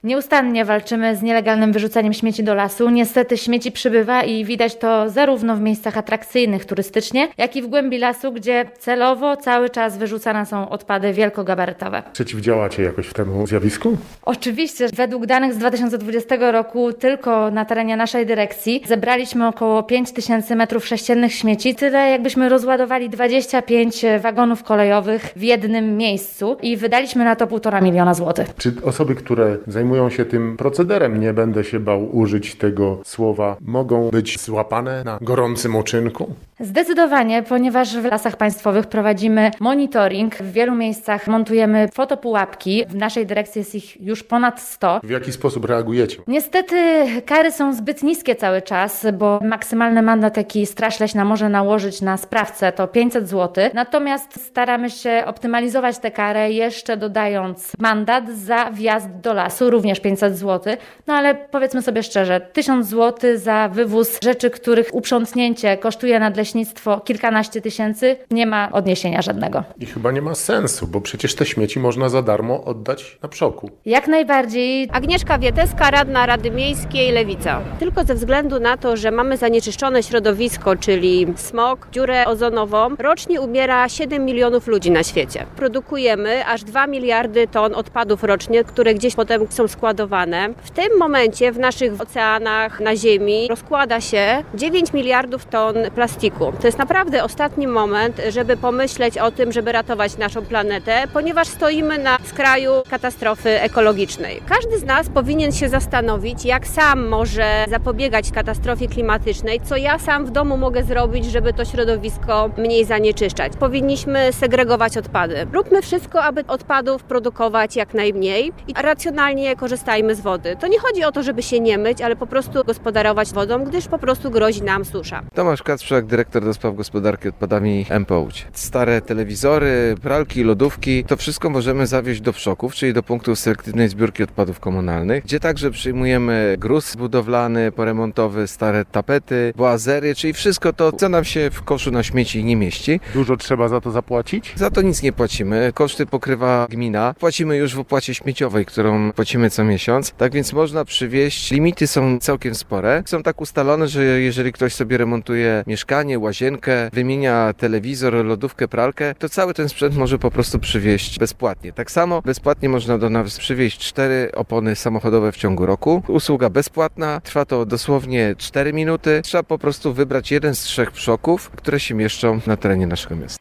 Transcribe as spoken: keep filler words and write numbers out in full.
Nieustannie walczymy z nielegalnym wyrzucaniem śmieci do lasu. Niestety śmieci przybywa i widać to zarówno w miejscach atrakcyjnych turystycznie, jak i w głębi lasu, gdzie celowo cały czas wyrzucane są odpady wielkogabarytowe. Przeciwdziałacie jakoś temu zjawisku? Oczywiście. Według danych z dwa tysiące dwudziestego roku tylko na terenie naszej dyrekcji zebraliśmy około pięć tysięcy metrów sześciennych śmieci. Tyle jakbyśmy rozładowali dwadzieścia pięć wagonów kolejowych w jednym miejscu i wydaliśmy na to półtora miliona złotych. Czy osoby, które zajmują się tym procederem, nie będę się bał użyć tego słowa, mogą być złapane na gorącym uczynku? Zdecydowanie, ponieważ w Lasach Państwowych prowadzimy monitoring. W wielu miejscach montujemy fotopułapki. W naszej dyrekcji jest ich już ponad sto. W jaki sposób reagujecie? Niestety kary są zbyt niskie cały czas, bo maksymalny mandat, jaki Straż Leśna może nałożyć na sprawcę, to pięćset złotych. Natomiast staramy się optymalizować tę karę, jeszcze dodając mandat za wjazd do lasu, również pięćset złotych. No ale powiedzmy sobie szczerze, tysiąc złotych za wywóz rzeczy, których uprzątnięcie kosztuje nadleśnictwo kilkanaście tysięcy, nie ma odniesienia żadnego. I chyba nie ma sensu, bo przecież te śmieci można za darmo oddać na przoku. Jak najbardziej. Agnieszka Wieteska, radna Rady Miejskiej, Lewica. Tylko ze względu na to, że mamy zanieczyszczone środowisko, czyli smog, dziurę ozonową, rocznie umiera siedem milionów ludzi na świecie. Produkujemy aż dwa miliardy ton odpadów rocznie, które gdzieś potem są składowane. W tym momencie w naszych oceanach, na ziemi rozkłada się dziewięć miliardów ton plastiku. To jest naprawdę ostatni moment, żeby pomyśleć o tym, żeby ratować naszą planetę, ponieważ stoimy na skraju katastrofy ekologicznej. Każdy z nas powinien się zastanowić, jak sam może zapobiegać katastrofie klimatycznej, co ja sam w domu mogę zrobić, żeby to środowisko mniej zanieczyszczać. Powinniśmy segregować odpady. Róbmy wszystko, aby odpadów produkować jak najmniej i racjonalnie korzystajmy z wody. To nie chodzi o to, żeby się nie myć, ale po prostu gospodarować wodą, gdyż po prostu grozi nam susza. Tomasz Kacprzak, dyrektor do spraw gospodarki odpadami M P O Łódź. Stare telewizory, pralki, lodówki, to wszystko możemy zawieźć do wszoków, czyli do punktu selektywnej zbiórki odpadów komunalnych, gdzie także przyjmujemy gruz budowlany, poremontowy, stare tapety, boazery, czyli wszystko to, co nam się w koszu na śmieci nie mieści. Dużo trzeba za to zapłacić? Za to nic nie płacimy. Koszty pokrywa gmina. Płacimy już w opłacie śmieciowej, którą płacimy co miesiąc. Tak więc można przywieźć. Limity są całkiem spore. Są tak ustalone, że jeżeli ktoś sobie remontuje mieszkanie, łazienkę, wymienia telewizor, lodówkę, pralkę, to cały ten sprzęt może po prostu przywieźć bezpłatnie. Tak samo bezpłatnie można do nas przywieźć cztery opony samochodowe w ciągu roku. Usługa bezpłatna. Trwa to dosłownie cztery minuty. Trzeba po prostu wybrać jeden z trzech wszoków, które się mieszczą na terenie naszego miasta.